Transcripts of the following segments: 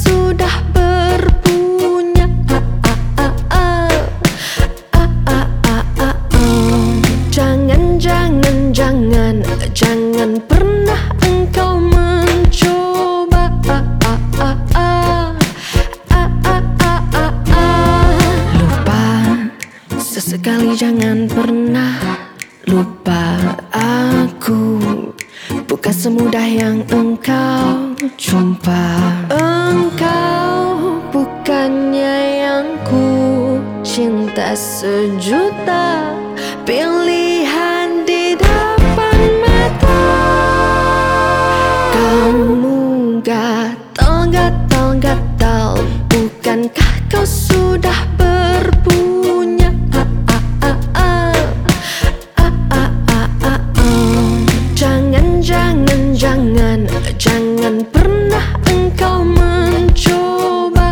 sudah berpunya. Jangan, jangan, jangan, jangan pernah engkau mencoba. Lupa, sesekali jangan pernah lupa aku. Bukan semudah yang engkau jumpa. Engkau bukannya yang ku cinta sejuta pilihan di depan mata. Kamu gatal, gatal, gatal, bukankah kau sudah berpunya? Jangan, jangan, jangan, jangan pernah engkau mencoba.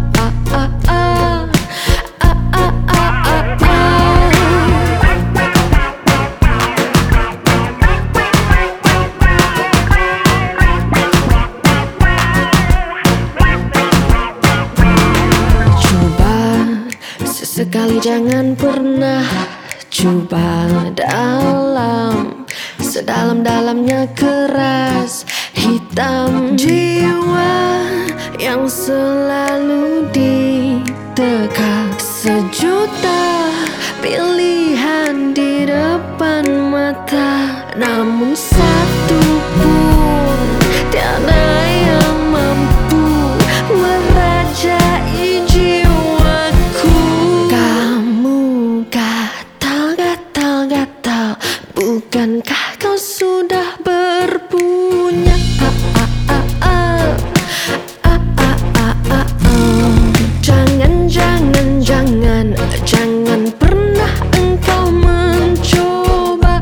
Sesekali jangan pernah coba dalam sedalam-dalamnya keras hitam jiwa yang selalu ditekan. Sejuta pilihan di depan mata, namun satu pun tiada yang mampu merajai jiwaku. Kamu gatal, gatal, gatal, bukankah kau sudah berpunya? Jangan, jangan, jangan, jangan pernah engkau mencoba.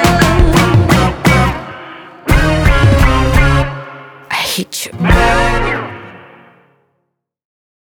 I hate you.